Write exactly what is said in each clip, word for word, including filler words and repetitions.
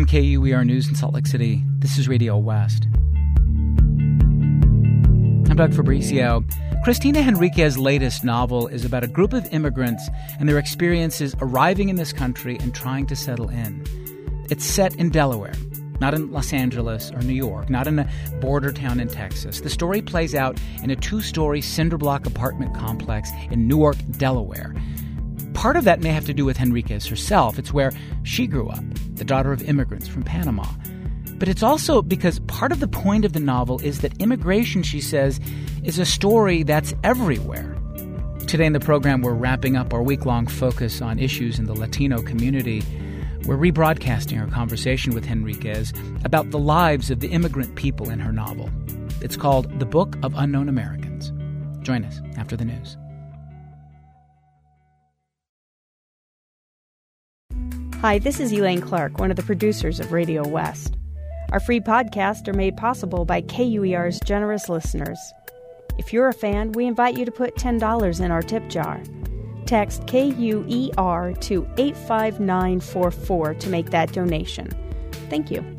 K U E R News in Salt Lake City. This is Radio West. I'm Doug Fabrizio. Cristina Henriquez's latest novel is about a group of immigrants and their experiences arriving in this country and trying to settle in. It's set in Delaware, not in Los Angeles or New York, not in a border town in Texas. The story plays out in a two-story cinder block apartment complex in Newark, Delaware. Part of that may have to do with Henriquez herself. It's where she grew up, the daughter of immigrants from Panama. But it's also because part of the point of the novel is that immigration, she says, is a story that's everywhere. Today in the program, we're wrapping up our week-long focus on issues in the Latino community. We're rebroadcasting our conversation with Henriquez about the lives of the immigrant people in her novel. It's called The Book of Unknown Americans. Join us after the news. Hi, this is Elaine Clark, one of the producers of Radio West. Our free podcasts are made possible by K U E R's generous listeners. If you're a fan, we invite you to put ten dollars in our tip jar. Text K U E R to eight five nine four four to make that donation. Thank you.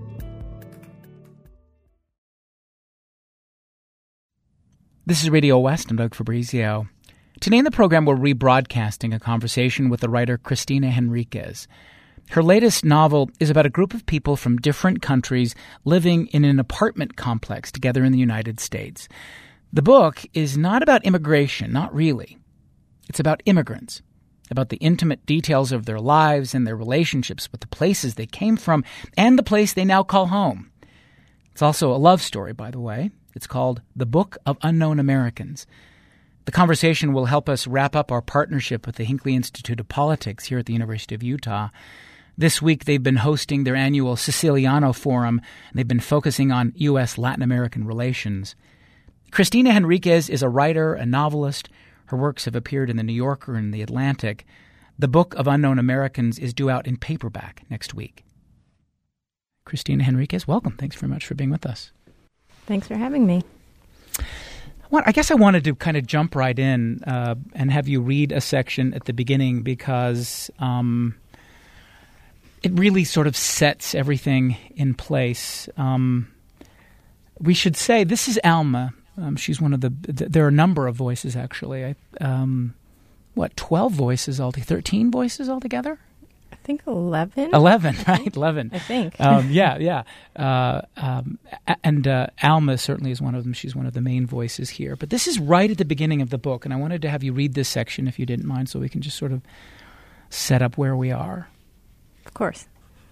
This is Radio West. I'm Doug Fabrizio. Today in the program, we're rebroadcasting a conversation with the writer Cristina Henriquez. Her latest novel is about a group of people from different countries living in an apartment complex together in the United States. The book is not about immigration, not really. It's about immigrants, about the intimate details of their lives and their relationships with the places they came from and the place they now call home. It's also a love story, by the way. It's called The Book of Unknown Americans. The conversation will help us wrap up our partnership with the Hinckley Institute of Politics here at the University of Utah. This week, they've been hosting their annual Siciliano Forum, and they've been focusing on U S Latin American relations. Cristina Henriquez is a writer, a novelist. Her works have appeared in The New Yorker and The Atlantic. The Book of Unknown Americans is due out in paperback next week. Cristina Henriquez, welcome. Thanks very much for being with us. Thanks for having me. Well, I guess I wanted to kind of jump right in uh, and have you read a section at the beginning because um, it really sort of sets everything in place. Um, we should say this is Alma. Um, she's one of the – there are a number of voices, actually. I, um, what, twelve voices altogether? thirteen voices altogether? I think eleven. eleven, right? eleven. I think. um, yeah, yeah. Uh, um, and uh, Alma certainly is one of them. She's one of the main voices here. But this is right at the beginning of the book, and I wanted to have you read this section, if you didn't mind, so we can just sort of set up where we are. Of course.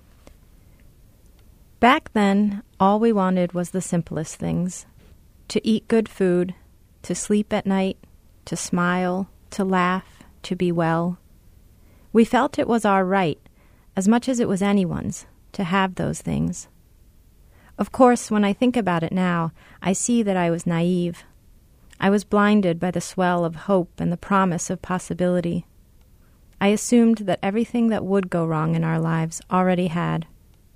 Back then, all we wanted was the simplest things. To eat good food, to sleep at night, to smile, to laugh, to be well. We felt it was our right, as much as it was anyone's, to have those things. Of course, when I think about it now, I see that I was naive. I was blinded by the swell of hope and the promise of possibility. I assumed that everything that would go wrong in our lives already had.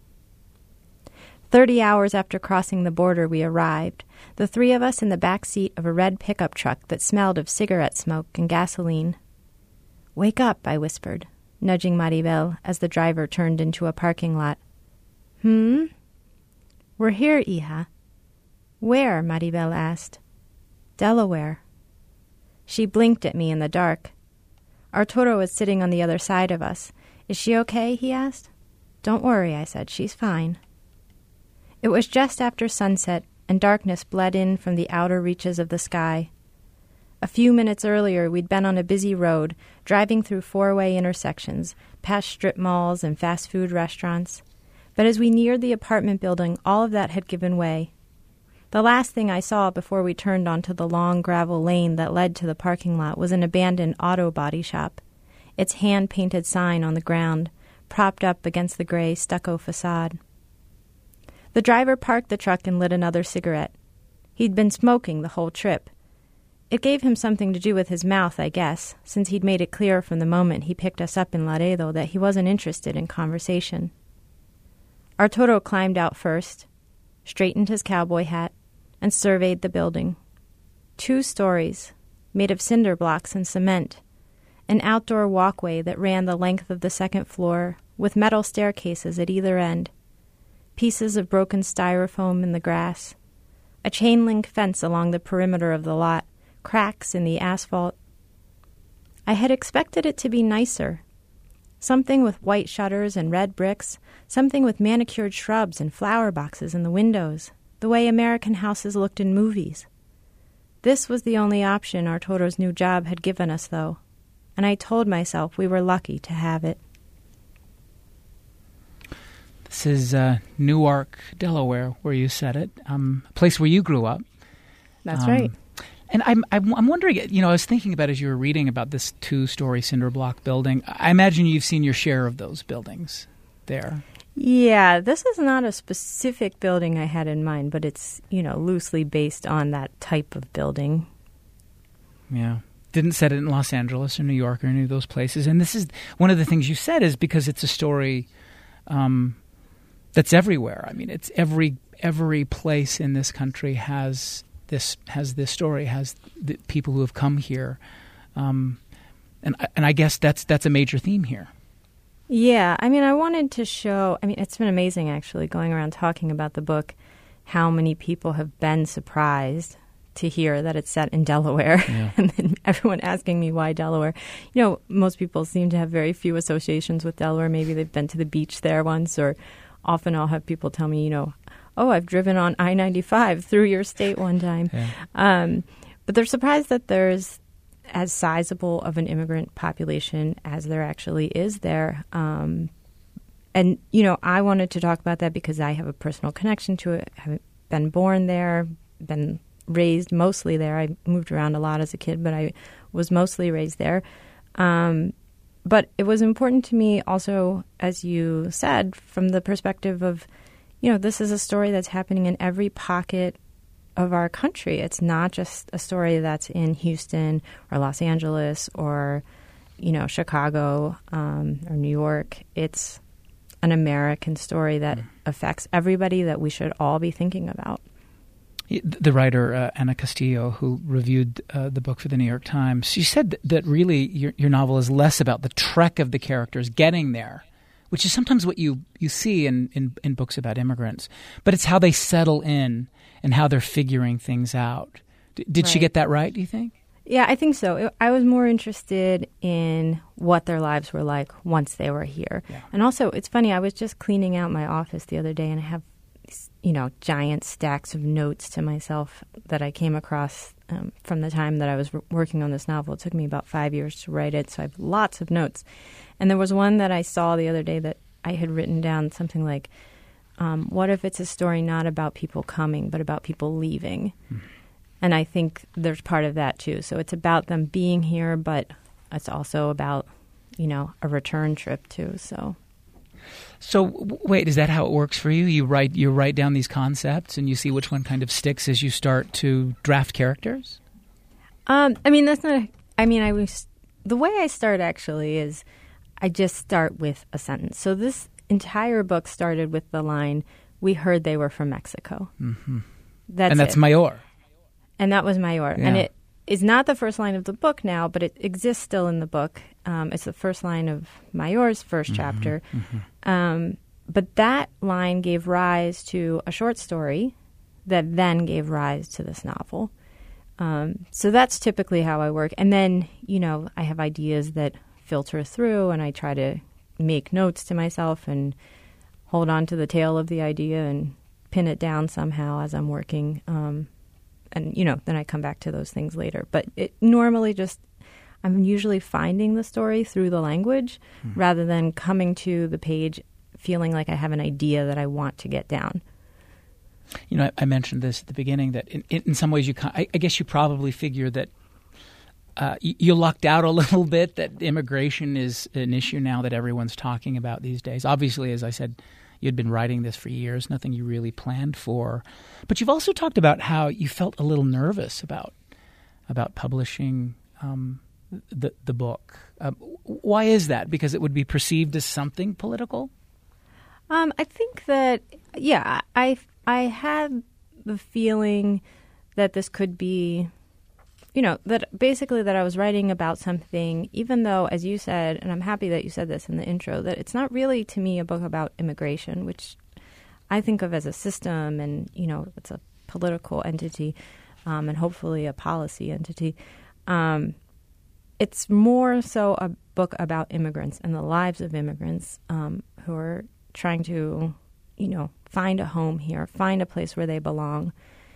Thirty hours after crossing the border, we arrived, the three of us in the back seat of a red pickup truck that smelled of cigarette smoke and gasoline. "Wake up," I whispered, nudging Maribel as the driver turned into a parking lot. "Hmm? We're here, hija." "Where?" Maribel asked. "Delaware." She blinked at me in the dark. Arturo was sitting on the other side of us. "Is she okay?" he asked. "Don't worry," I said. "She's fine." It was just after sunset, and darkness bled in from the outer reaches of the sky. A few minutes earlier, we'd been on a busy road, driving through four-way intersections, past strip malls and fast food restaurants. But as we neared the apartment building, all of that had given way. The last thing I saw before we turned onto the long gravel lane that led to the parking lot was an abandoned auto body shop, its hand-painted sign on the ground, propped up against the gray stucco facade. The driver parked the truck and lit another cigarette. He'd been smoking the whole trip. It gave him something to do with his mouth, I guess, since he'd made it clear from the moment he picked us up in Laredo that he wasn't interested in conversation. Arturo climbed out first, straightened his cowboy hat, and surveyed the building. Two stories, made of cinder blocks and cement, an outdoor walkway that ran the length of the second floor with metal staircases at either end, pieces of broken styrofoam in the grass, a chain-link fence along the perimeter of the lot, cracks in the asphalt. I had expected it to be nicer. Something with white shutters and red bricks, something with manicured shrubs and flower boxes in the windows, the way American houses looked in movies. This was the only option Arturo's new job had given us, though, and I told myself we were lucky to have it. This is uh, Newark, Delaware, where you said it, um, a place where you grew up. That's um, right. And I'm, I'm I'm wondering, you know, I was thinking about as you were reading about this two-story cinder block building, I imagine you've seen your share of those buildings there. Yeah, this is not a specific building I had in mind, but it's, you know, loosely based on that type of building. Yeah. Didn't set it in Los Angeles or New York or any of those places. And this is one of the things you said is because it's a story um, that's everywhere. I mean, it's every every place in this country has this has this story, has the people who have come here. Um, and and I guess that's that's a major theme here. Yeah, I mean, I wanted to show, I mean, it's been amazing actually going around talking about the book, how many people have been surprised to hear that it's set in Delaware. Yeah. And then everyone asking me why Delaware. You know, most people seem to have very few associations with Delaware. Maybe they've been to the beach there once, or often I'll have people tell me, you know, oh, I've driven on I ninety-five through your state one time. Yeah. Um, but they're surprised that there's as sizable of an immigrant population as there actually is there. Um, and, you know, I wanted to talk about that because I have a personal connection to it. I've been born there, been raised mostly there. I moved around a lot as a kid, but I was mostly raised there. Um, but it was important to me also, as you said, from the perspective of, you know, this is a story that's happening in every pocket of our country. It's not just a story that's in Houston or Los Angeles or, you know, Chicago um, or New York. It's an American story that mm. affects everybody that we should all be thinking about. The writer, uh, Ana Castillo, who reviewed uh, the book for the New York Times, she said that really your, your novel is less about the trek of the characters getting there, which is sometimes what you, you see in, in, in books about immigrants, but it's how they settle in and how they're figuring things out. D- did right. she get that right, do you think? Yeah, I think so. I was more interested in what their lives were like once they were here. Yeah. And also, it's funny, I was just cleaning out my office the other day, and I have you know, giant stacks of notes to myself that I came across um, from the time that I was r- working on this novel. It took me about five years to write it, so I have lots of notes. And there was one that I saw the other day that I had written down something like, um, what if it's a story not about people coming, but about people leaving? Mm. And I think there's part of that, too. So it's about them being here, but it's also about, you know, a return trip, too, so... So wait, is that how it works for you? You write you write down these concepts and you see which one kind of sticks as you start to draft characters? Um, I mean, that's not. A, I mean, I was the way I start actually is I just start with a sentence. So this entire book started with the line, "We heard they were from Mexico." Mm-hmm. That's and that's it. Mayor. And that was Mayor, yeah. And it is not the first line of the book now, but it exists still in the book. Um, it's the first line of Mayor's first mm-hmm, chapter. Mm-hmm. Um, but that line gave rise to a short story that then gave rise to this novel. Um, so that's typically how I work. And then, you know, I have ideas that filter through, and I try to make notes to myself and hold on to the tail of the idea and pin it down somehow as I'm working. Um, and, you know, then I come back to those things later. But it normally just... I'm usually finding the story through the language mm. rather than coming to the page feeling like I have an idea that I want to get down. You know, I, I mentioned this at the beginning that in, in some ways you I, I guess you probably figure that uh, you, you lucked out a little bit that immigration is an issue now that everyone's talking about these days. Obviously, as I said, you'd been writing this for years, nothing you really planned for. But you've also talked about how you felt a little nervous about about publishing um the the book. Um, why is that? Because it would be perceived as something political? Um, I think that, yeah, I, I had the feeling that this could be you know, that basically that I was writing about something, even though, as you said, and I'm happy that you said this in the intro, that it's not really, to me, a book about immigration, which I think of as a system and, you know, it's a political entity um, and hopefully a policy entity. Um, it's more so a book about immigrants and the lives of immigrants um, who are trying to, you know, find a home here, find a place where they belong.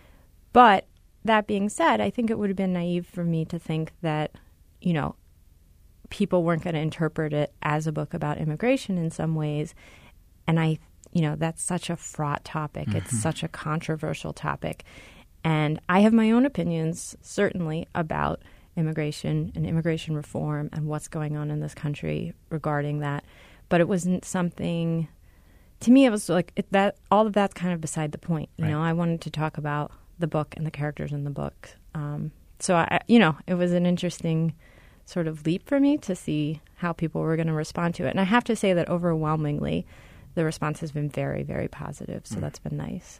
But that being said, I think it would have been naive for me to think that, you know, people weren't going to interpret it as a book about immigration in some ways. And I, you know, that's such a fraught topic. Mm-hmm. It's such a controversial topic. And I have my own opinions, certainly, about immigration and immigration reform and what's going on in this country regarding that. But it wasn't something, to me, it was like it, that. All of that's kind of beside the point. You right. know, I wanted to talk about the book and the characters in the book. Um, so, I, you know, it was an interesting sort of leap for me to see how people were going to respond to it. And I have to say that overwhelmingly, the response has been very, very positive. So mm. that's been nice.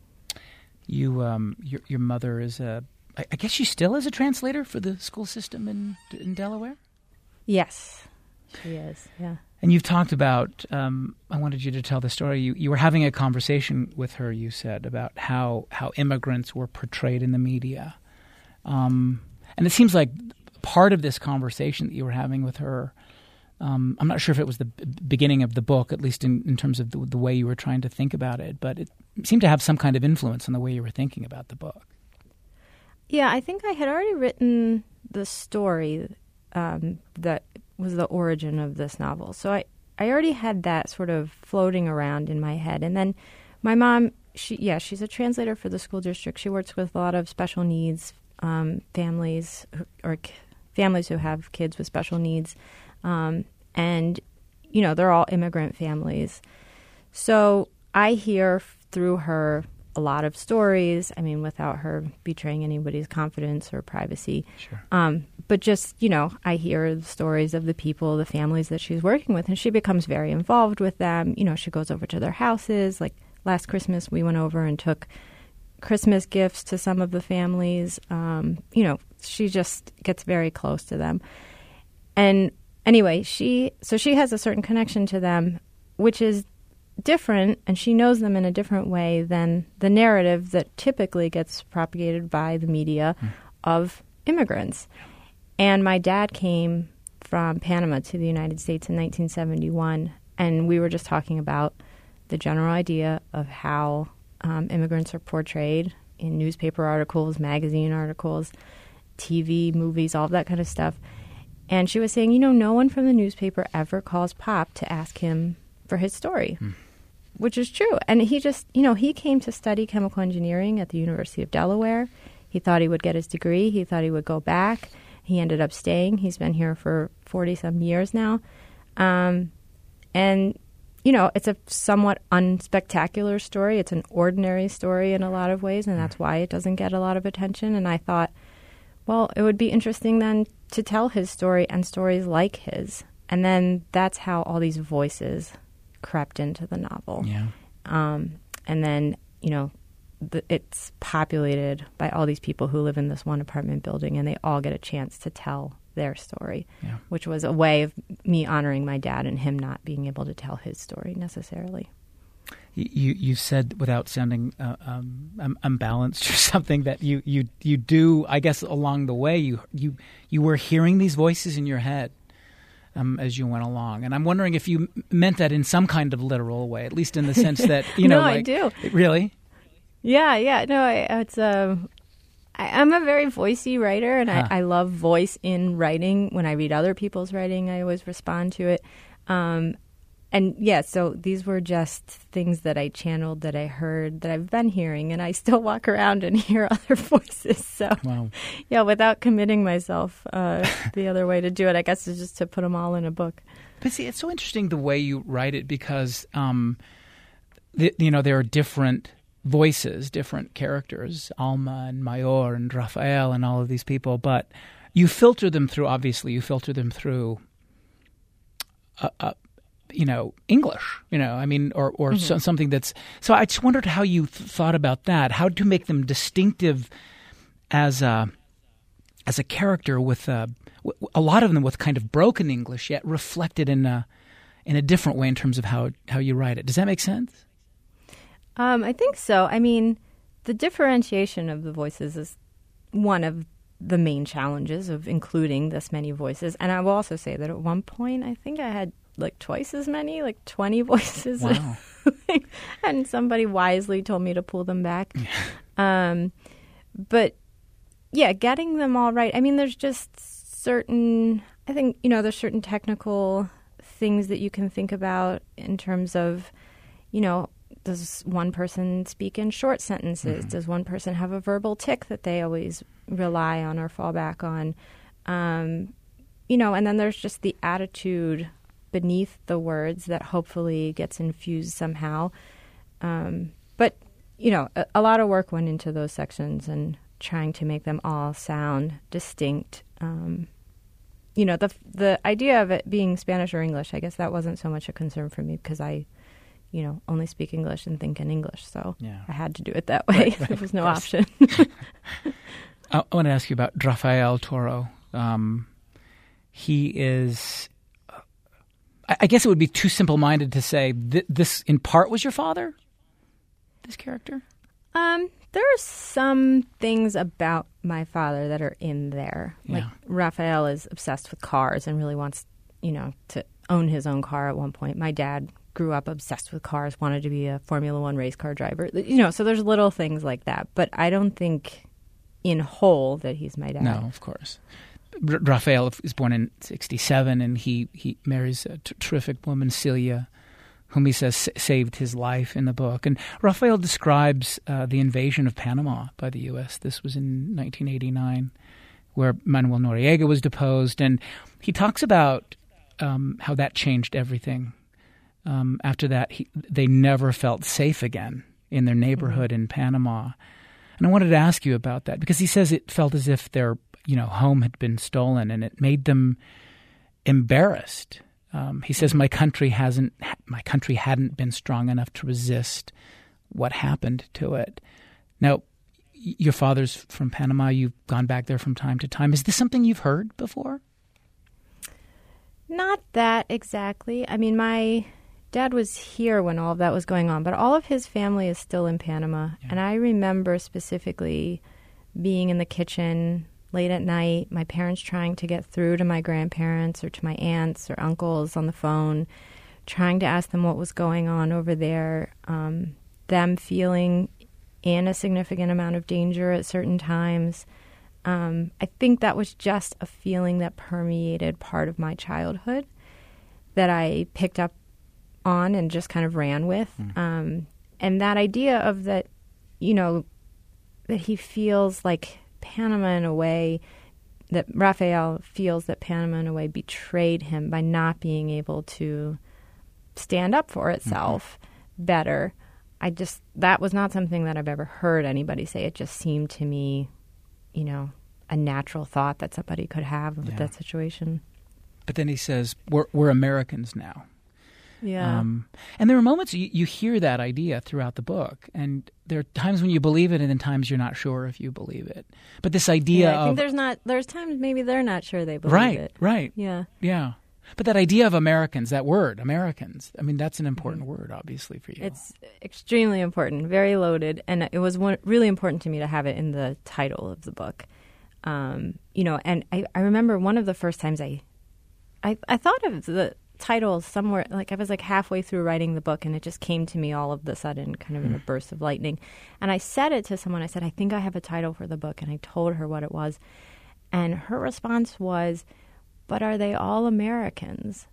You, um, your, your mother is a, I guess she still is a translator for the school system in in Delaware? Yes, she is, yeah. And you've talked about, um, I wanted you to tell the story, you, you were having a conversation with her, you said, about how, how immigrants were portrayed in the media. Um, and it seems like part of this conversation that you were having with her, um, I'm not sure if it was the b- beginning of the book, at least in, in terms of the, the way you were trying to think about it, but it seemed to have some kind of influence on the way you were thinking about the book. Yeah, I think I had already written the story um, that was the origin of this novel. So I, I already had that sort of floating around in my head. And then my mom, she yeah, she's a translator for the school district. She works with a lot of special needs um, families or k- families who have kids with special needs. Um, and, you know, they're all immigrant families. So I hear f- through her a lot of stories, I mean, without her betraying anybody's confidence or privacy. Sure. Um, but just, you know, I hear the stories of the people, the families that she's working with, and she becomes very involved with them. You know, she goes over to their houses. Like last Christmas, we went over and took Christmas gifts to some of the families. Um, you know, she just gets very close to them. And anyway, she, so she has a certain connection to them, which is different, and she knows them in a different way than the narrative that typically gets propagated by the media mm. of immigrants. And my dad came from Panama to the United States in nineteen seventy-one, and we were just talking about the general idea of how um, immigrants are portrayed in newspaper articles, magazine articles, T V, movies, all of that kind of stuff. And she was saying, you know, no one from the newspaper ever calls Pop to ask him for his story. Mm. Which is true. And he just, you know, he came to study chemical engineering at the University of Delaware. He thought he would get his degree. He thought he would go back. He ended up staying. He's been here for forty-some years now. Um, and, you know, it's a somewhat unspectacular story. It's an ordinary story in a lot of ways, and that's why it doesn't get a lot of attention. And I thought, well, it would be interesting then to tell his story and stories like his. And then that's how all these voices crept into the novel. Yeah. Um, and then, you know, the, it's populated by all these people who live in this one apartment building, and they all get a chance to tell their story, yeah. which was a way of me honoring my dad and him not being able to tell his story necessarily. You you said, without sounding uh, um, unbalanced or something, that you, you, you do, I guess along the way, you you you were hearing these voices in your head Um, as you went along. And I'm wondering if you meant that in some kind of literal way, at least in the sense that, you know, no, like, I do. Really? Yeah, yeah. No, I, it's um, I, I'm a very voicey writer, and huh. I, I love voice in writing. When I read other people's writing, I always respond to it. Um, and yeah, so these were just things that I channeled, that I heard, that I've been hearing, and I still walk around and hear other voices. So wow. yeah, without committing myself, uh, the other way to do it, I guess, is just to put them all in a book. But see, it's so interesting the way you write it, because, um, the, you know, there are different voices, different characters, Alma and Mayor and Rafael and all of these people, but you filter them through, obviously, you filter them through, uh, uh, you know, English, you know, I mean, or, or mm-hmm. so, something that's, so I just wondered how you th- thought about that, how to make them distinctive as a, as a character with uh, a lot of them with kind of broken English, yet reflected in a in a different way in terms of how how you write it. Does that make sense? Um, I think so. I mean, the differentiation of the voices is one of the main challenges of including this many voices. And I will also say that at one point, I think I had like twice as many, like twenty voices. Wow. And somebody wisely told me to pull them back. um, but yeah, getting them all right. I mean, there's just certain, I think, you know, there's certain technical things that you can think about in terms of, you know, does one person speak in short sentences? Mm-hmm. Does one person have a verbal tic that they always rely on or fall back on? Um, you know, and then there's just the attitude beneath the words that hopefully gets infused somehow. Um, but, you know, a, a lot of work went into those sections and trying to make them all sound distinct. Um, you know, the the idea of it being Spanish or English, I guess that wasn't so much a concern for me because I, you know, only speak English and think in English. So yeah. I had to do it that way. Right, right, there was no option. I want to ask you about Rafael Toro. Um, he is, uh, I guess it would be too simple-minded to say th- this in part was your father, this character? Um, there are some things about my father that are in there. Yeah. Like Rafael is obsessed with cars and really wants, you know, to own his own car at one point. My dad grew up obsessed with cars, wanted to be a Formula One race car driver. You know, so there's little things like that. But I don't think in whole that he's my dad. No, of course. R- Rafael is born in sixty-seven, and he, he marries a t- terrific woman, Celia, whom he says s- saved his life in the book. And Rafael describes uh, the invasion of Panama by the U S. This was in nineteen eighty-nine, where Manuel Noriega was deposed. And he talks about um, how that changed everything. Um, after that, he, they never felt safe again in their neighborhood mm-hmm. in Panama. And I wanted to ask you about that because he says it felt as if their, you know, home had been stolen, and it made them embarrassed. Um, he says, "My country hasn't, my country hadn't been strong enough to resist what happened to it." Now, your father's from Panama. You've gone back there from time to time. Is this something you've heard before? Not that exactly. I mean, my dad was here when all of that was going on, but all of his family is still in Panama. Yeah. And I remember specifically being in the kitchen late at night, my parents trying to get through to my grandparents or to my aunts or uncles on the phone, trying to ask them what was going on over there, um, them feeling in a significant amount of danger at certain times. Um, I think that was just a feeling that permeated part of my childhood that I picked up on and just kind of ran with. Mm. Um, and that idea of that, you know, that he feels like Panama in a way, that Rafael feels that Panama in a way betrayed him by not being able to stand up for itself mm-hmm. better. I just, that was not something that I've ever heard anybody say. It just seemed to me, you know, a natural thought that somebody could have with yeah. that situation. But then he says, we're, we're Americans now. Yeah. Um, and there are moments you, you hear that idea throughout the book, and there are times when you believe it, and then times you're not sure if you believe it. But this idea yeah, I think of there's not there's times maybe they're not sure they believe right, it. Right, right, yeah, yeah. But that idea of Americans, that word, Americans, I mean, that's an important mm-hmm. word, obviously, for you. It's extremely important, very loaded, and it was one, really important to me to have it in the title of the book. Um, you know, and I, I remember one of the first times I, I, I thought of the title somewhere, like I was like halfway through writing the book, and it just came to me all of the sudden, kind of mm. in a burst of lightning. And I said it to someone. I said, I think I have a title for the book, and I told her what it was. And her response was, but are they all Americans?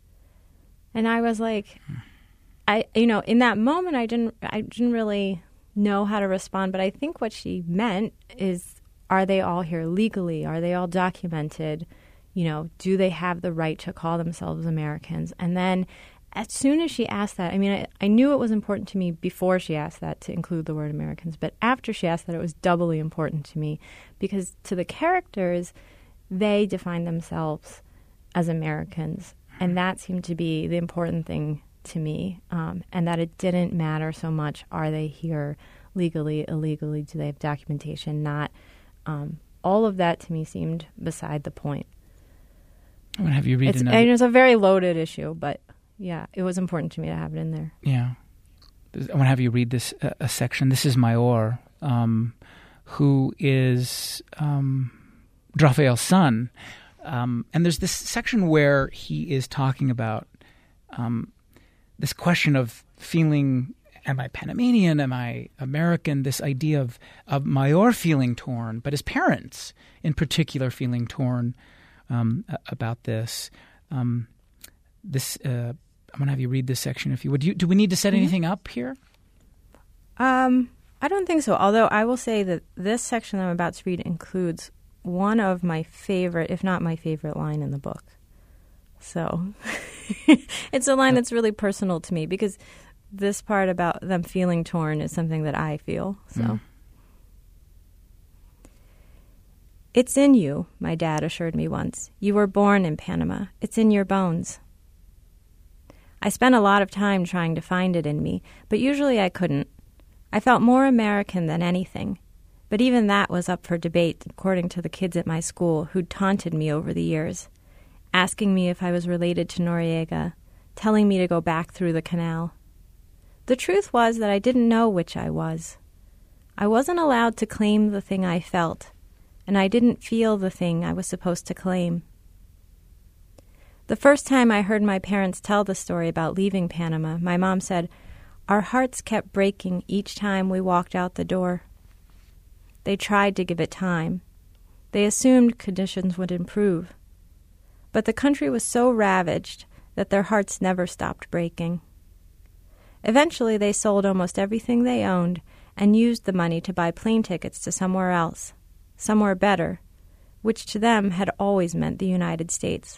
And I was like, mm. I, you know, in that moment, I didn't, I didn't really know how to respond. But I think what she meant is, are they all here legally? Are they all documented? You know, do they have the right to call themselves Americans? And then as soon as she asked that, I mean, I, I knew it was important to me before she asked that to include the word Americans. But after she asked that, it was doubly important to me because to the characters, they define themselves as Americans. And that seemed to be the important thing to me, um, and that it didn't matter so much, are they here legally, illegally, do they have documentation, not um, all of that to me seemed beside the point. I'm gonna have you read It's, another. and it's a very loaded issue, but yeah, it was important to me to have it in there. Yeah, I want to have you read this uh, a section. This is Mayor, um, who is um, Raphael's son, um, and there's this section where he is talking about um, this question of feeling. Am I Panamanian? Am I American? This idea of, of Mayor feeling torn, but his parents in particular feeling torn um, about this. Um, this uh, I'm going to have you read this section if you would. Do, you, do we need to set anything mm-hmm. up here? Um, I don't think so, although I will say that this section that I'm about to read includes one of my favorite, if not my favorite line in the book. So it's a line that's really personal to me because this part about them feeling torn is something that I feel. So, mm. It's in you, my dad assured me once. You were born in Panama. It's in your bones. I spent a lot of time trying to find it in me, but usually I couldn't. I felt more American than anything, but even that was up for debate, according to the kids at my school who'd taunted me over the years, asking me if I was related to Noriega, telling me to go back through the canal. The truth was that I didn't know which I was. I wasn't allowed to claim the thing I felt, and I didn't feel the thing I was supposed to claim. The first time I heard my parents tell the story about leaving Panama, my mom said, "Our hearts kept breaking each time we walked out the door." They tried to give it time. They assumed conditions would improve. But the country was so ravaged that their hearts never stopped breaking. Eventually, they sold almost everything they owned and used the money to buy plane tickets to somewhere else, somewhere better, which to them had always meant the United States.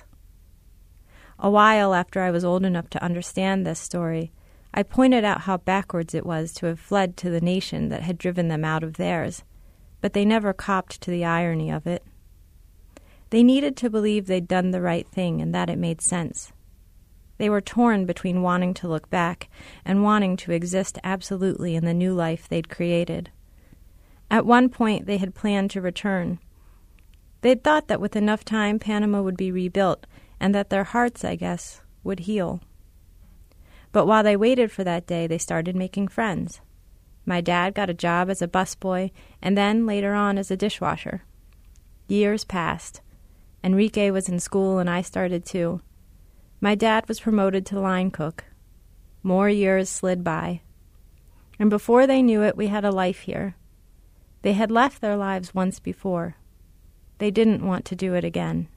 A while after I was old enough to understand this story, I pointed out how backwards it was to have fled to the nation that had driven them out of theirs, but they never copped to the irony of it. They needed to believe they'd done the right thing and that it made sense. They were torn between wanting to look back and wanting to exist absolutely in the new life they'd created. At one point, they had planned to return. They'd thought that with enough time, Panama would be rebuilt and that their hearts, I guess, would heal. But while they waited for that day, they started making friends. My dad got a job as a busboy and then, later on, as a dishwasher. Years passed. Enrique was in school and I started too. My dad was promoted to line cook. More years slid by. And before they knew it, we had a life here. They had left their lives once before. They didn't want to do it again.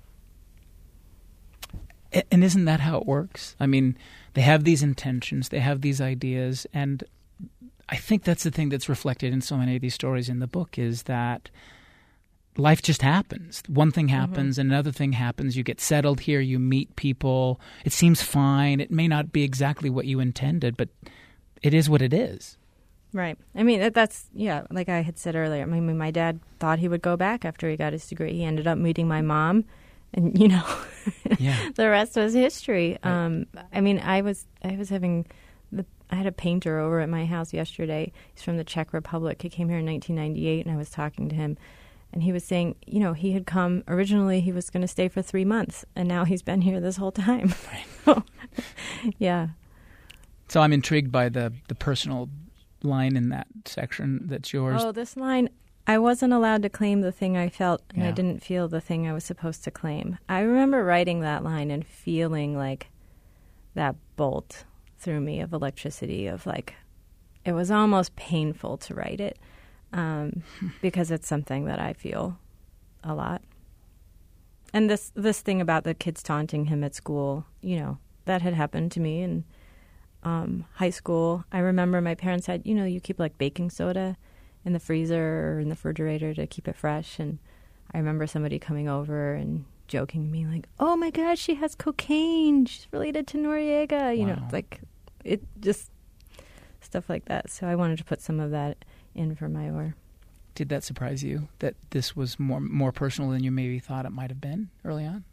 And isn't that how it works? I mean, they have these intentions, they have these ideas, and I think that's the thing that's reflected in so many of these stories in the book is that life just happens. One thing happens, mm-hmm. another thing happens. You get settled here, you meet people. It seems fine. It may not be exactly what you intended, but it is what it is. Right. I mean, that, that's, yeah, like I had said earlier. I mean, my dad thought he would go back after he got his degree. He ended up meeting my mom, and, you know, yeah. the rest was history. Right. Um, I mean, I was I was having, the, I had a painter over at my house yesterday. He's from the Czech Republic. He came here in nineteen ninety-eight, and I was talking to him. And he was saying, you know, he had come, originally he was going to stay for three months, and now he's been here this whole time. Right. Yeah. So I'm intrigued by the, the personal line in that section that's yours. Oh, this line, I wasn't allowed to claim the thing I felt, and yeah. I didn't feel the thing I was supposed to claim. I remember writing that line and feeling like that bolt through me of electricity, of like, it was almost painful to write it. Um, because it's something that I feel a lot. And this this thing about the kids taunting him at school, you know, that had happened to me in um, high school. I remember my parents had, you know, you keep like baking soda in the freezer or in the refrigerator to keep it fresh. And I remember somebody coming over and joking to me like, oh my gosh, she has cocaine. She's related to Noriega. You wow. know, like it just stuff like that. So I wanted to put some of that in for Mayor. Did that surprise you, that this was more more personal than you maybe thought it might have been early on?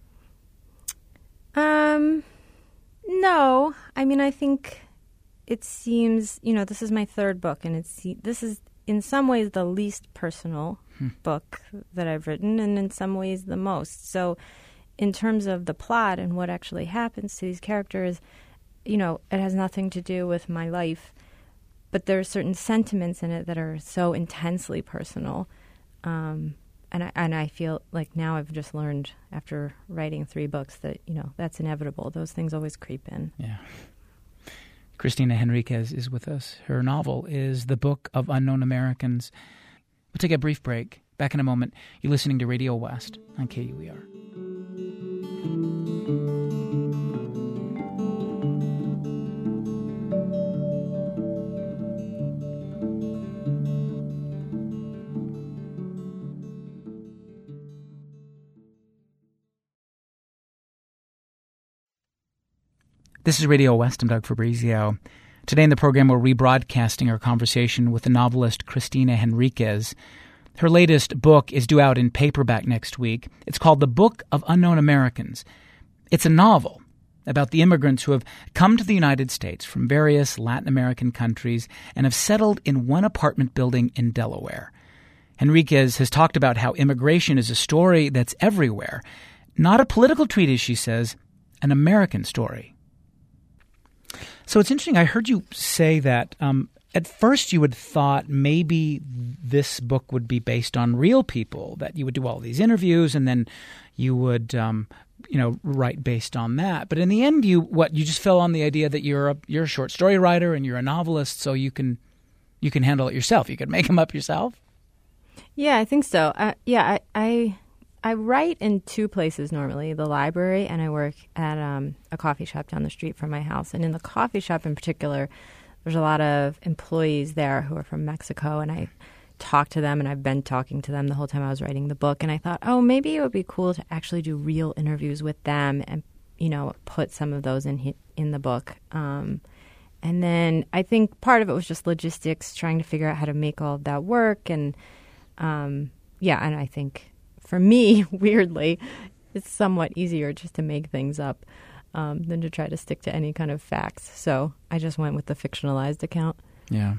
Um, no. I mean, I think it seems, you know, this is my third book, and it's this is in some ways the least personal hmm. book that I've written, and in some ways the most. So in terms of the plot and what actually happens to these characters, you know, it has nothing to do with my life, but there are certain sentiments in it that are so intensely personal. Um, and I, and I feel like now I've just learned after writing three books that, you know, that's inevitable. Those things always creep in. Yeah. Cristina Henriquez is with us. Her novel is The Book of Unknown Americans. We'll take a brief break. Back in a moment. You're listening to Radio West on K U E R. This is Radio West. I'm Doug Fabrizio. Today in the program, we're rebroadcasting our conversation with the novelist Cristina Henriquez. Her latest book is due out in paperback next week. It's called The Book of Unknown Americans. It's a novel about the immigrants who have come to the United States from various Latin American countries and have settled in one apartment building in Delaware. Henriquez has talked about how immigration is a story that's everywhere. Not a political treatise, she says, an American story. So it's interesting. I heard you say that um, at first you had thought maybe this book would be based on real people, that you would do all these interviews and then you would, um, you know, write based on that. But in the end, you what you just fell on the idea that you're a you're a short story writer and you're a novelist, so you can you can handle it yourself. You can make them up yourself. Yeah, I think so. Uh, yeah, I. I I write in two places normally, the library, and I work at um, a coffee shop down the street from my house. And in the coffee shop in particular, there's a lot of employees there who are from Mexico, and I talk to them, and I've been talking to them the whole time I was writing the book. And I thought, oh, maybe it would be cool to actually do real interviews with them and, you know, put some of those in in the book. Um, and then I think part of it was just logistics, trying to figure out how to make all of that work. And, um, yeah, and I think... For me, weirdly, it's somewhat easier just to make things up um, than to try to stick to any kind of facts. So I just went with the fictionalized account. Yeah.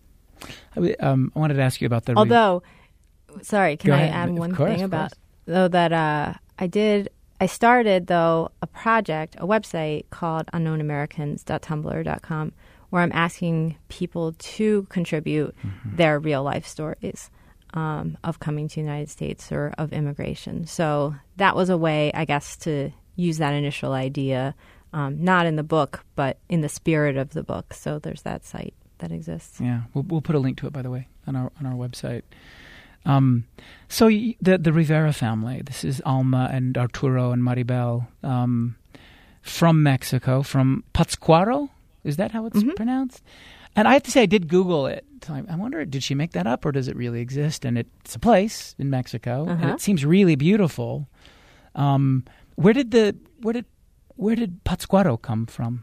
I, um, I wanted to ask you about the... Although, re- sorry, can Go I ahead. add Of one course, thing of about... course. Though that uh, I did... I started, though, a project, a website called unknown americans dot tumblr dot com, where I'm asking people to contribute mm-hmm. their real-life stories. Um, of coming to the United States or of immigration. So that was a way, I guess, to use that initial idea, um, not in the book, but in the spirit of the book. So there's that site that exists. Yeah, we'll, we'll put a link to it, by the way, on our on our website. Um, so y- the the Rivera family, this is Alma and Arturo and Maribel, um, from Mexico, from Pátzcuaro. Is that how it's mm-hmm. pronounced? And I have to say, I did Google it. I wonder, did she make that up or does it really exist? And it's a place in Mexico, uh-huh. and it seems really beautiful. Um, where did the where did where did Pátzcuaro come from?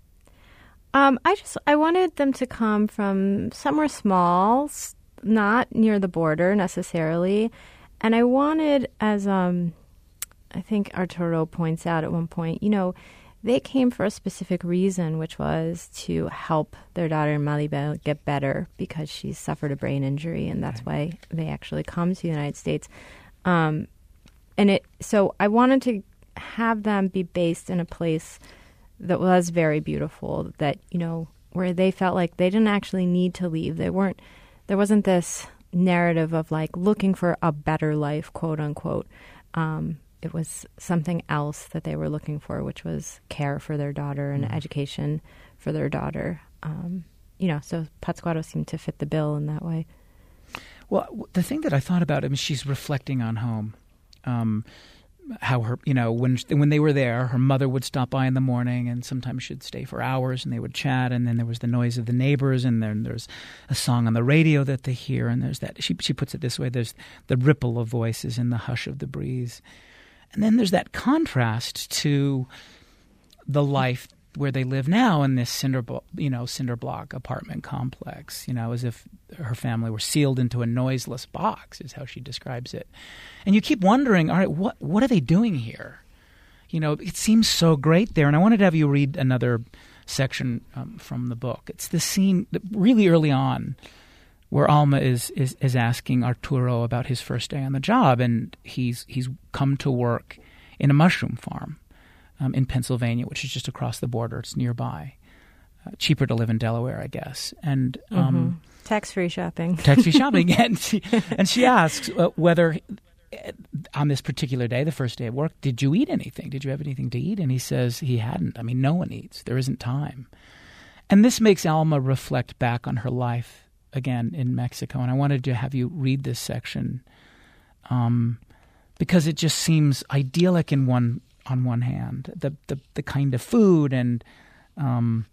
Um, I just I wanted them to come from somewhere small, not near the border necessarily, and I wanted, as um, I think Arturo points out at one point, you know. They came for a specific reason, which was to help their daughter Maribel get better because she suffered a brain injury, and that's why they actually come to the United States. Um, and it so I wanted to have them be based in a place that was very beautiful, that, you know, where they felt like they didn't actually need to leave. They weren't. There wasn't this narrative of like looking for a better life, quote unquote. Um, It was something else that they were looking for, which was care for their daughter and mm. education for their daughter. Um, you know, so Pátzcuaro seemed to fit the bill in that way. Well, the thing that I thought about, I mean, she's reflecting on home, um, how her, you know, when when they were there, her mother would stop by in the morning, and sometimes she'd stay for hours, and they would chat, and then there was the noise of the neighbors, and then there's a song on the radio that they hear, and there's that. She she puts it this way: there's the ripple of voices in the hush of the breeze. And then there's that contrast to the life where they live now in this cinder, you know, cinder block apartment complex, you know, as if her family were sealed into a noiseless box, is how she describes it. And you keep wondering, all right, what what are they doing here? You know, it seems so great there. And I wanted to have you read another section um, from the book. It's the scene that really early on where Alma is, is, is asking Arturo about his first day on the job, and he's he's come to work in a mushroom farm um, in Pennsylvania, which is just across the border. It's nearby. Uh, cheaper to live in Delaware, I guess. And um, mm-hmm. Tax-free shopping. Tax-free shopping. And she, and she asks uh, whether uh, on this particular day, the first day of work, did you eat anything? Did you have anything to eat? And he says he hadn't. I mean, no one eats. There isn't time. And this makes Alma reflect back on her life again in Mexico. And I wanted to have you read this section um, because it just seems idyllic in one on one hand. The the, the kind of food and um,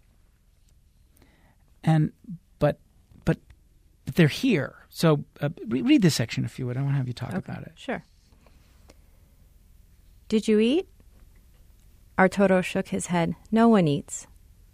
and but but but they're here. So uh, re- read this section if you would. I want to have you talk okay, about it. Sure. Did you eat? Arturo shook his head. No one eats.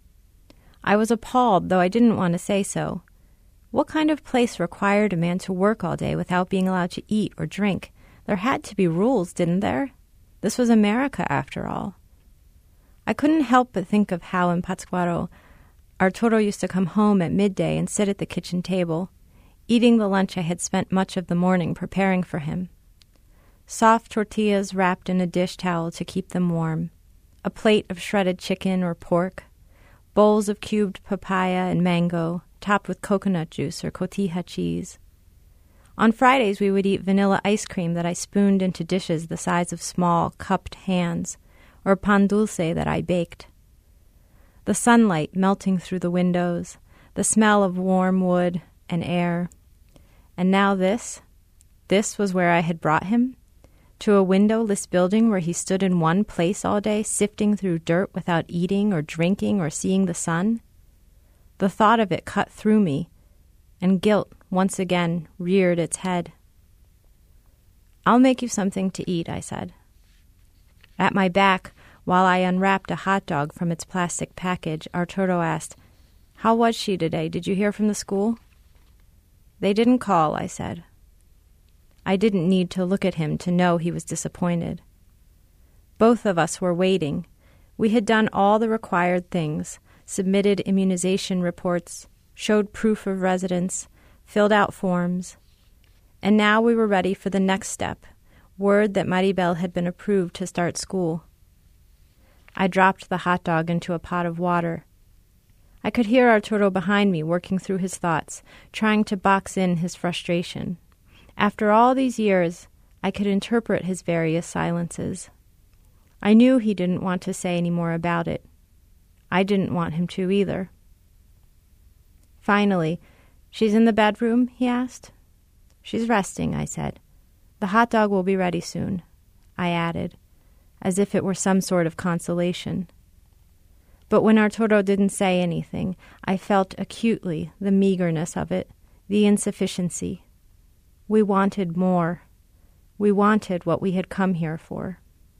I was appalled, though I didn't want to say so. What kind of place required a man to work all day without being allowed to eat or drink? There had to be rules, didn't there? This was America, after all. I couldn't help but think of how in Pátzcuaro, Arturo used to come home at midday and sit at the kitchen table, eating the lunch I had spent much of the morning preparing for him. Soft tortillas wrapped in a dish towel to keep them warm, a plate of shredded chicken or pork, bowls of cubed papaya and mango, topped with coconut juice or cotija cheese. On Fridays, we would eat vanilla ice cream that I spooned into dishes the size of small, cupped hands, or pan dulce that I baked. The sunlight melting through the windows, the smell of warm wood and air. And now this, this was where I had brought him, to a windowless building where he stood in one place all day, sifting through dirt without eating or drinking or seeing the sun. The thought of it cut through me, and guilt once again reared its head. I'll make you something to eat, I said. At my back, while I unwrapped a hot dog from its plastic package, Arturo asked, How was she today? Did you hear from the school? They didn't call, I said. I didn't need to look at him to know he was disappointed. Both of us were waiting. We had done all the required things, submitted immunization reports, showed proof of residence, filled out forms. And now we were ready for the next step, word that Maribel had been approved to start school. I dropped the hot dog into a pot of water. I could hear Arturo behind me working through his thoughts, trying to box in his frustration. After all these years, I could interpret his various silences. I knew he didn't want to say any more about it. I didn't want him to either. Finally, She's in the bedroom, he asked. She's resting, I said. The hot dog will be ready soon, I added, as if it were some sort of consolation. But when Arturo didn't say anything, I felt acutely the meagerness of it, the insufficiency. We wanted more. We wanted what we had come here for.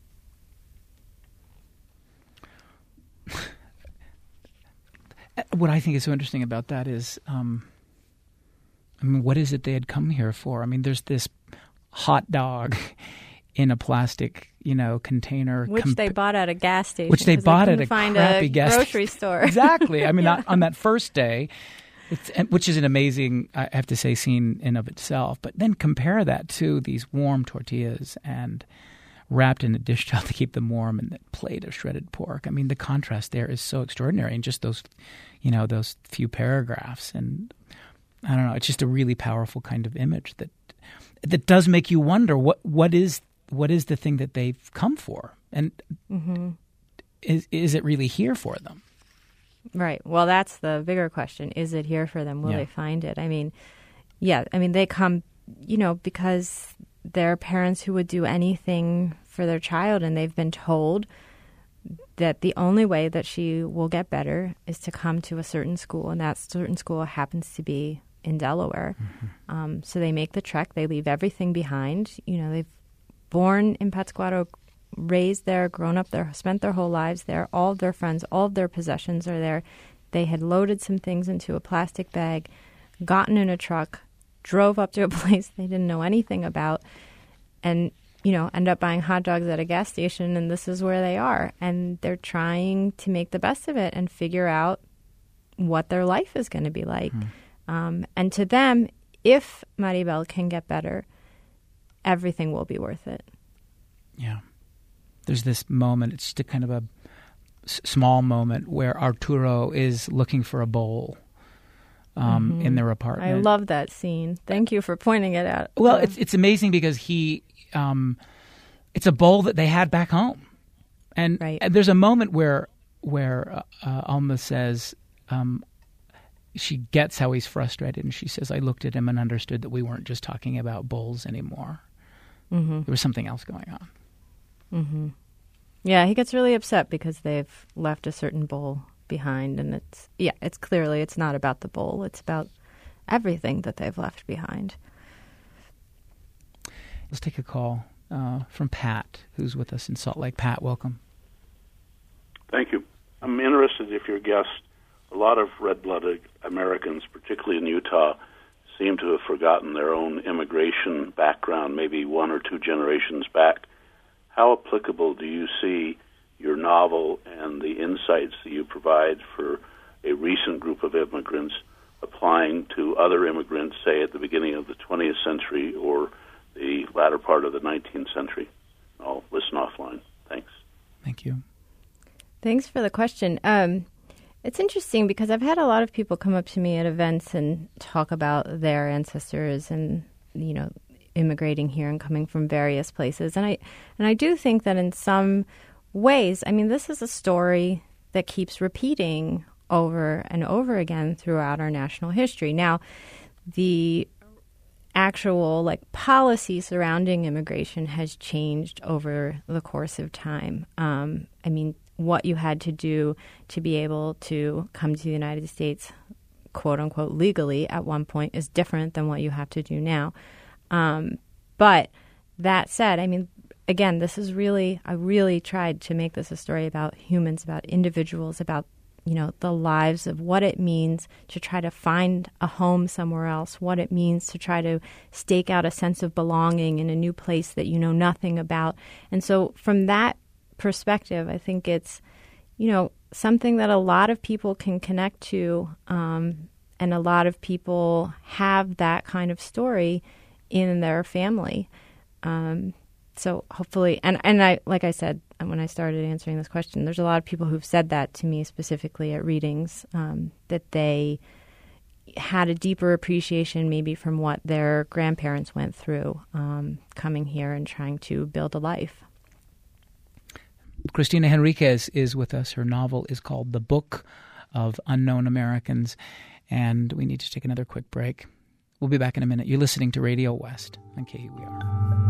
What I think is so interesting about that is, um, I mean, what is it they had come here for? I mean, there's this hot dog in a plastic, you know, container. Which comp- they bought at a gas station. Which they bought they at a find crappy a gas grocery store. Exactly. I mean, yeah. on, on that first day, it's, which is an amazing, I have to say, scene in of itself. But then compare that to these warm tortillas and wrapped in a dish towel to keep them warm and that plate of shredded pork. I mean, the contrast there is so extraordinary in just those, you know, those few paragraphs. And I don't know, it's just a really powerful kind of image that that does make you wonder what what is what is the thing that they've come for, and mm-hmm. is is it really here for them? Right. Well, that's the bigger question. Is it here for them? Will yeah. they find it? I mean, yeah. I mean, they come, you know, because they're parents who would do anything for their child, and they've been told that the only way that she will get better is to come to a certain school, and that certain school happens to be in Delaware. Mm-hmm. Um, so they make the trek. They leave everything behind. You know, they've born in Pátzcuaro, raised there, grown up there, spent their whole lives there. All of their friends, all of their possessions are there. They had loaded some things into a plastic bag, gotten in a truck, drove up to a place they didn't know anything about, and, you know, end up buying hot dogs at a gas station, and this is where they are. And they're trying to make the best of it and figure out what their life is going to be like. Mm. Um, and to them, if Maribel can get better, everything will be worth it. Yeah. There's this moment, it's just a kind of a s- small moment where Arturo is looking for a bowl um, mm-hmm. in their apartment. I love that scene. Thank you for pointing it out. Well, it's it's amazing because he, um, it's a bowl that they had back home. And, right. and there's a moment where, where uh, Alma says, um, she gets how he's frustrated, and she says, I looked at him and understood that we weren't just talking about bowls anymore. Mm-hmm. There was something else going on. Mm-hmm. Yeah, he gets really upset because they've left a certain bowl behind, and it's yeah, it's clearly it's not about the bowl; it's about everything that they've left behind. Let's take a call uh, from Pat, who's with us in Salt Lake. Pat, welcome. Thank you. I'm interested if your guest. A lot of red-blooded Americans, particularly in Utah, seem to have forgotten their own immigration background, maybe one or two generations back. How applicable do you see your novel and the insights that you provide for a recent group of immigrants applying to other immigrants, say, at the beginning of the twentieth century or the latter part of the nineteenth century? I'll listen offline. Thanks. Thank you. Thanks for the question. Um, it's interesting because I've had a lot of people come up to me at events and talk about their ancestors and, you know, immigrating here and coming from various places. And I and I do think that in some ways, I mean, this is a story that keeps repeating over and over again throughout our national history. Now, the actual like policy surrounding immigration has changed over the course of time. Um, I mean, what you had to do to be able to come to the United States, quote unquote, legally at one point is different than what you have to do now. Um, but that said, I mean, again, this is really, I really tried to make this a story about humans, about individuals, about, you know, the lives of what it means to try to find a home somewhere else, what it means to try to stake out a sense of belonging in a new place that you know nothing about. And so from that perspective, I think it's, you know, something that a lot of people can connect to, um, and a lot of people have that kind of story in their family. Um, so hopefully, and, and I, like I said, when I started answering this question, there's a lot of people who've said that to me specifically at readings, um, that they had a deeper appreciation maybe from what their grandparents went through, um, coming here and trying to build a life. Cristina Henriquez is with us. Her novel is called The Book of Unknown Americans, and we need to take another quick break. We'll be back in a minute. You're listening to Radio West on K U E R.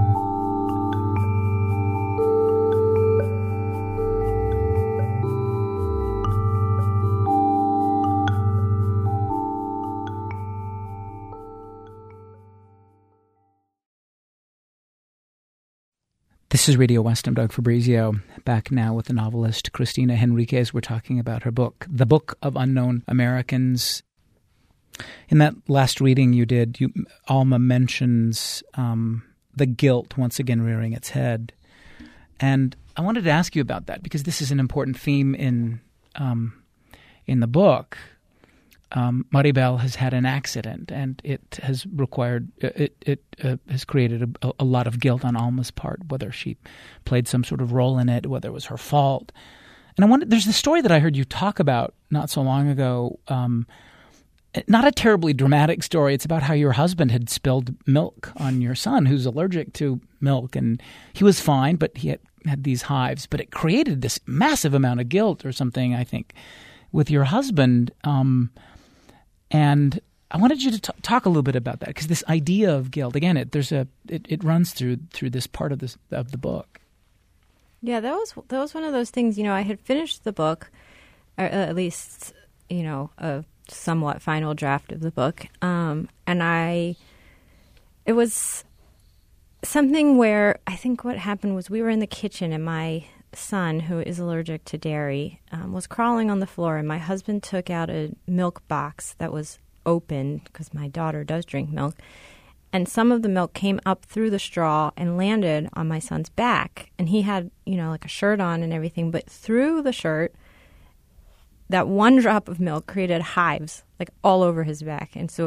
This is Radio West. I'm Doug Fabrizio, back now with the novelist Cristina Henriquez. We're talking about her book, The Book of Unknown Americans. In that last reading you did, you, Alma mentions um, the guilt once again rearing its head. And I wanted to ask you about that because this is an important theme in um, in the book. Um, Maribel has had an accident, and it has required it. It uh, has created a, a lot of guilt on Alma's part, whether she played some sort of role in it, whether it was her fault. And I wonder, there's the story that I heard you talk about not so long ago. Um, not a terribly dramatic story. It's about how your husband had spilled milk on your son, who's allergic to milk, and he was fine, but he had, had these hives. But it created this massive amount of guilt, or something, I think, with your husband. Um, And I wanted you to t- talk a little bit about that, because this idea of guilt, again, it there's a it, it runs through through this part of this of the book. Yeah, that was that was one of those things. You know, I had finished the book, or at least, you know, a somewhat final draft of the book, um, and I it was something where I think what happened was we were in the kitchen, and my son, who is allergic to dairy, um, was crawling on the floor, and my husband took out a milk box that was open because my daughter does drink milk, and some of the milk came up through the straw and landed on my son's back, and he had, you know, like a shirt on and everything, but through the shirt, that one drop of milk created hives like all over his back, and so it was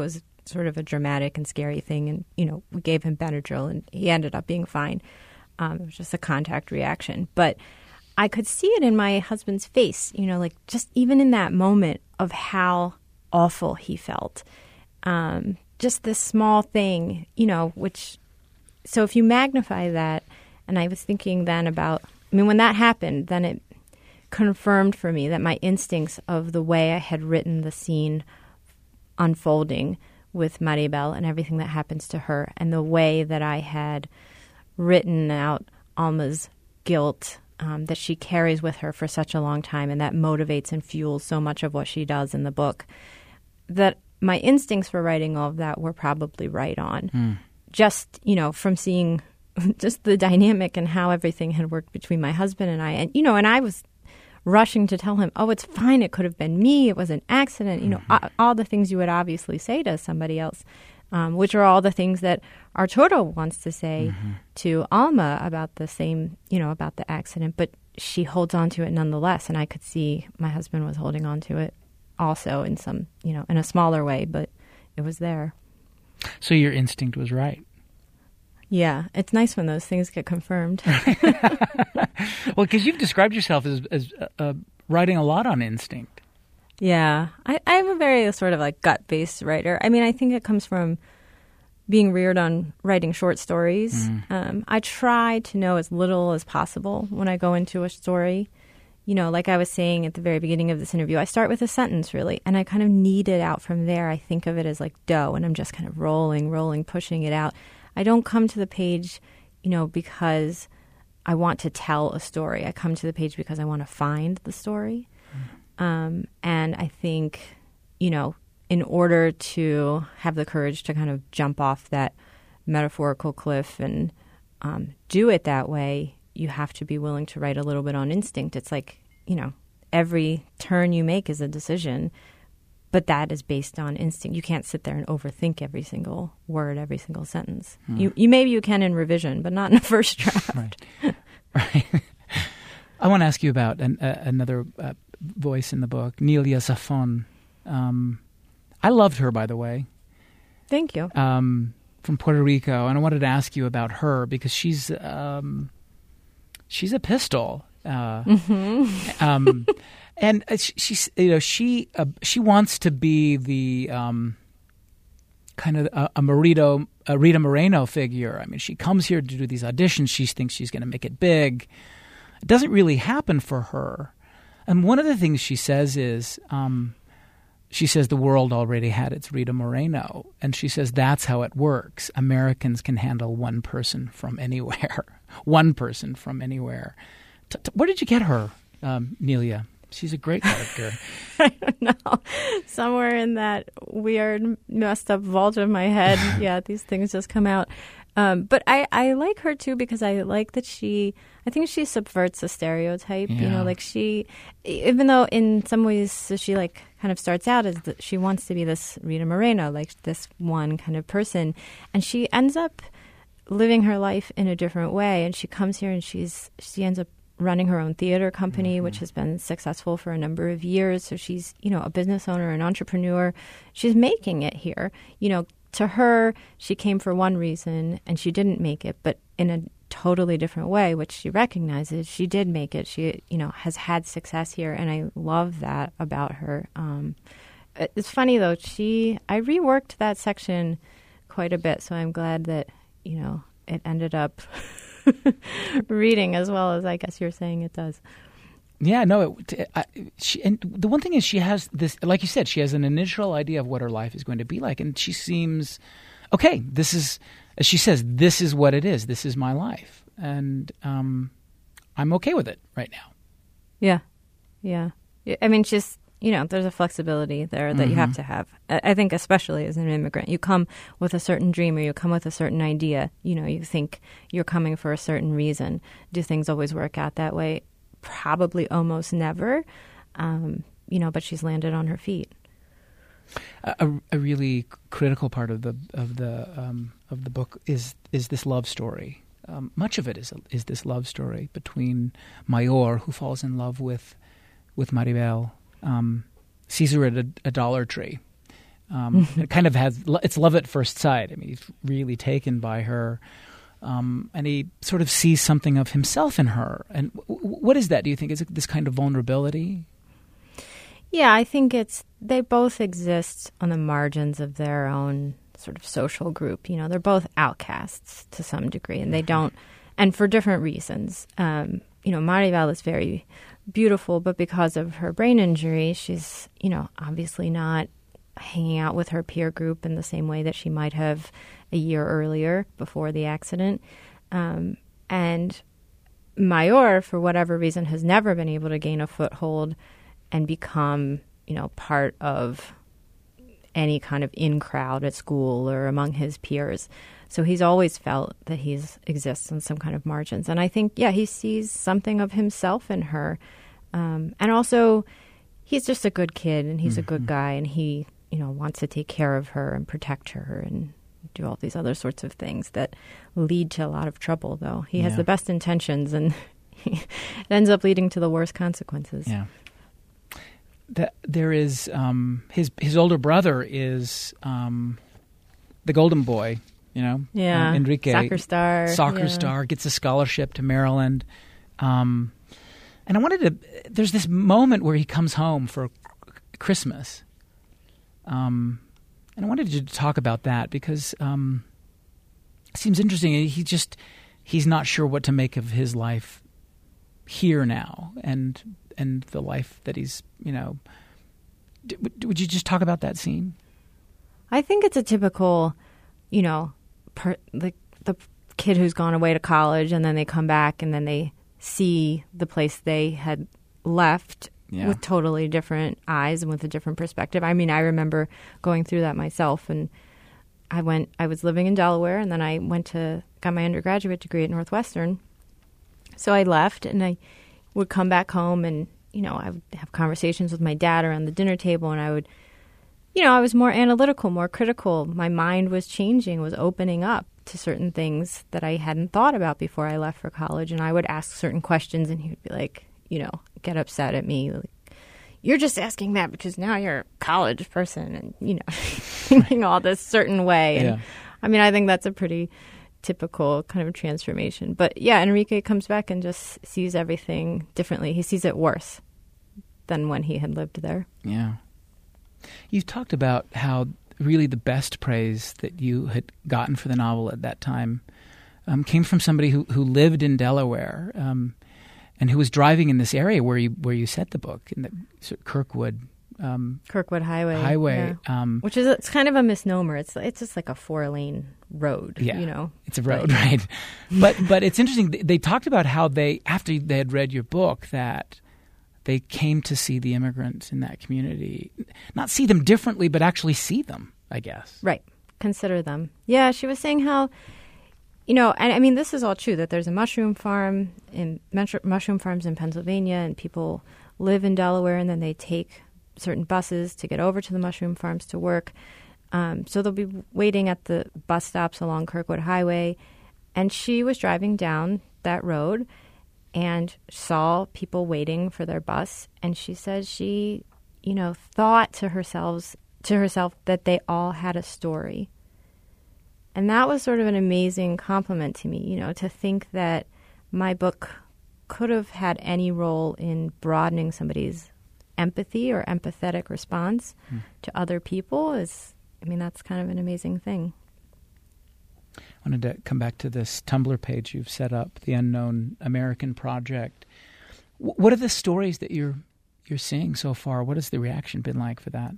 sort of a dramatic and scary thing. And, you know, we gave him Benadryl and he ended up being fine. Um, it was just a contact reaction. But I could see it in my husband's face, you know, like just even in that moment of how awful he felt. Um, just this small thing, you know, which, so if you magnify that, and I was thinking then about, I mean, when that happened, then it confirmed for me that my instincts of the way I had written the scene unfolding with Maribel and everything that happens to her, and the way that I had written out Alma's guilt um, that she carries with her for such a long time, and that motivates and fuels so much of what she does in the book, that my instincts for writing all of that were probably right on. Mm. Just, you know, from seeing just the dynamic and how everything had worked between my husband and I. And, you know, and I was rushing to tell him, oh, it's fine. It could have been me. It was an accident. You know, mm-hmm. all the things you would obviously say to somebody else, um, which are all the things that Arturo wants to say mm-hmm. to Alma about the same, you know, about the accident. But she holds on to it nonetheless. And I could see my husband was holding on to it also in some, you know, in a smaller way, but it was there. So your instinct was right. Yeah, it's nice when those things get confirmed. Well, because you've described yourself as, as uh, writing a lot on instinct. Yeah, I, I'm a very sort of like gut-based writer. I mean, I think it comes from being reared on writing short stories. Mm. Um, I try to know as little as possible when I go into a story. You know, like I was saying at the very beginning of this interview, I start with a sentence, really, and I kind of knead it out from there. I think of it as like dough, and I'm just kind of rolling, rolling, pushing it out. I don't come to the page, you know, because I want to tell a story. I come to the page because I want to find the story. Mm. Um, and I think, you know, in order to have the courage to kind of jump off that metaphorical cliff and um, do it that way, you have to be willing to write a little bit on instinct. It's like, you know, every turn you make is a decision, but that is based on instinct. You can't sit there and overthink every single word, every single sentence. Hmm. You, you maybe you can in revision, but not in the first draft. Right. Right. I want to ask you about an, uh, another uh, voice in the book, Nelia Zafón. Um, I loved her, by the way. Thank you. Um, from Puerto Rico, and I wanted to ask you about her because she's um, she's a pistol. Uh, mm-hmm. um, and she's, you know, she uh, she wants to be the um, kind of a, a Marito, a Rita Moreno figure. I mean, she comes here to do these auditions. She thinks she's going to make it big. It doesn't really happen for her. And one of the things she says is, um, she says the world already had its Rita Moreno, and she says that's how it works. Americans can handle one person from anywhere, one person from anywhere. T- t- where did you get her, um, Nelia? She's a great character. I don't know. Somewhere in that weird, messed up vault of my head, yeah, these things just come out. Um, but I, I like her, too, because I like that she, I think she subverts a stereotype. Yeah. You know, like she, even though in some ways so she, like, kind of starts out as that she wants to be this Rita Moreno, like this one kind of person. And she ends up living her life in a different way. And she comes here and she's she ends up running her own theater company, mm-hmm. which has been successful for a number of years. So she's, you know, a business owner, an entrepreneur. She's making it here. You know, to her, she came for one reason and she didn't make it, but in a totally different way, which she recognizes she did make it. She, you know, has had success here, and I love that about her. Um, it's funny, though. She, I reworked that section quite a bit, so I'm glad that, you know, it ended up reading as well as I guess you're saying it does. Yeah, no. It, I, she, and the one thing is, she has this, like you said, she has an initial idea of what her life is going to be like, and she seems okay. This is, as she says, this is what it is. This is my life, and um, I'm okay with it right now. Yeah, yeah. I mean, just, you know, there's a flexibility there that mm-hmm. you have to have. I think, especially as an immigrant, you come with a certain dream or you come with a certain idea. You know, you think you're coming for a certain reason. Do things always work out that way? Probably almost never, um, you know, but she's landed on her feet. A, a really critical part of the of the um, of the book is is this love story. Um, much of it is is this love story between Mayor, who falls in love with with Maribel, um, sees her at a, a Dollar Tree, Um, it kind of has, it's love at first sight. I mean, he's really taken by her. Um, and he sort of sees something of himself in her. And w- what is that, do you think? Is it this kind of vulnerability? Yeah, I think it's, they both exist on the margins of their own sort of social group. You know, they're both outcasts to some degree, and they don't, and for different reasons. Um, you know, Maribel is very beautiful, but because of her brain injury, she's, you know, obviously not hanging out with her peer group in the same way that she might have a year earlier before the accident. Um, and Mayor, for whatever reason, has never been able to gain a foothold and become, you know, part of any kind of in crowd at school or among his peers. So he's always felt that he exists on some kind of margins. And I think, yeah, he sees something of himself in her. Um, and also, he's just a good kid, and he's mm-hmm. a good guy, and he, you know, wants to take care of her and protect her and do all these other sorts of things that lead to a lot of trouble, though. He yeah. has the best intentions, and it ends up leading to the worst consequences. Yeah. That there is um, his his older brother is um, the golden boy, you know, yeah, uh, Enrique, soccer star, soccer yeah. star, gets a scholarship to Maryland, um, and I wanted to. There's this moment where he comes home for Christmas, um, and I wanted to talk about that because um, it seems interesting. He just he's not sure what to make of his life here now, and. and the life that he's, you know, d- would you just talk about that scene? I think it's a typical, you know, per, the, the kid who's gone away to college and then they come back and then they see the place they had left yeah. with totally different eyes and with a different perspective. I mean, I remember going through that myself, and I went, I was living in Delaware, and then I went to, got my undergraduate degree at Northwestern. So I left, and I would come back home, and, you know, I would have conversations with my dad around the dinner table, and I would, you know, I was more analytical, more critical. My mind was changing, was opening up to certain things that I hadn't thought about before I left for college. And I would ask certain questions, and he would be like, you know, get upset at me. Like, you're just asking that because now you're a college person, and, you know, thinking all this certain way. And yeah. I mean, I think that's a pretty typical kind of transformation. But yeah, Enrique comes back and just sees everything differently. He sees it worse than when he had lived there. Yeah. You've talked about how really the best praise that you had gotten for the novel at that time um, came from somebody who, who lived in Delaware um, and who was driving in this area where you where you set the book, in the sort of Kirkwood Um, Kirkwood Highway, Highway, yeah. um, which is it's kind of a misnomer. It's it's just like a four lane road. Yeah, you know, it's a road, like, right? But but it's interesting. They, they talked about how they after they had read your book that they came to see the immigrants in that community, not see them differently, but actually see them. I guess right. Consider them. Yeah, she was saying how, you know, and I mean this is all true that there's a mushroom farm in mushroom farms in Pennsylvania, and people live in Delaware, and then they take certain buses to get over to the mushroom farms to work. Um, so they'll be waiting at the bus stops along Kirkwood Highway. And she was driving down that road and saw people waiting for their bus. And she said she, you know, thought to herself, to herself that they all had a story. And that was sort of an amazing compliment to me, you know, to think that my book could have had any role in broadening somebody's empathy or empathetic response hmm. to other people is, I mean, that's kind of an amazing thing. I wanted to come back to this Tumblr page you've set up, the Unknown American Project. W- what are the stories that you're you're seeing so far? What has the reaction been like for that?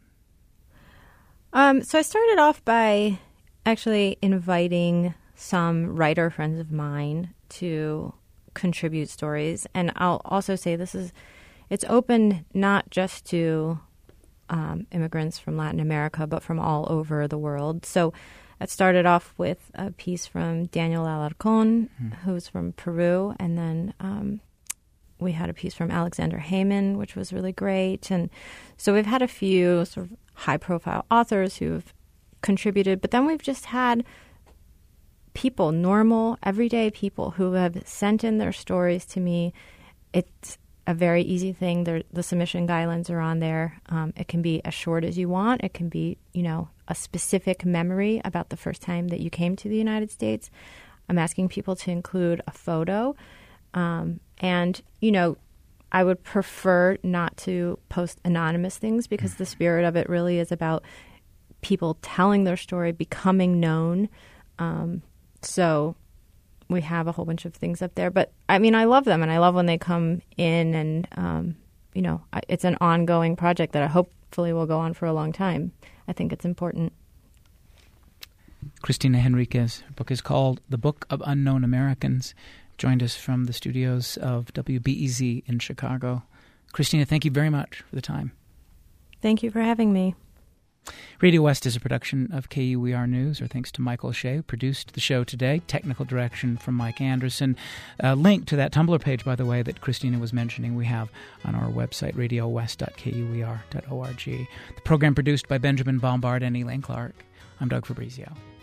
Um, so I started off by actually inviting some writer friends of mine to contribute stories. And I'll also say this is It's open not just to um, immigrants from Latin America, but from all over the world. So it started off with a piece from Daniel Alarcón, mm. who's from Peru. And then um, we had a piece from Alexander Heyman, which was really great. And so we've had a few sort of high-profile authors who've contributed. But then we've just had people, normal, everyday people, who have sent in their stories to me. It's a very easy thing. There, the submission guidelines are on there. Um, it can be as short as you want. It can be, you know, a specific memory about the first time that you came to the United States. I'm asking people to include a photo. Um, and, you know, I would prefer not to post anonymous things because the spirit of it really is about people telling their story, becoming known. Um, so we have a whole bunch of things up there. But, I mean, I love them, and I love when they come in, and, um, you know, it's an ongoing project that I hopefully will go on for a long time. I think it's important. Cristina Henriquez, her book is called The Book of Unknown Americans, joined us from the studios of W B E Z in Chicago. Cristina, thank you very much for the time. Thank you for having me. Radio West is a production of K U E R News. Our thanks to Michael Shea, who produced the show today. Technical direction from Mike Anderson. A link to that Tumblr page, by the way, that Cristina was mentioning, we have on our website, radio west dot k u e r dot org. The program produced by Benjamin Bombard and Elaine Clark. I'm Doug Fabrizio.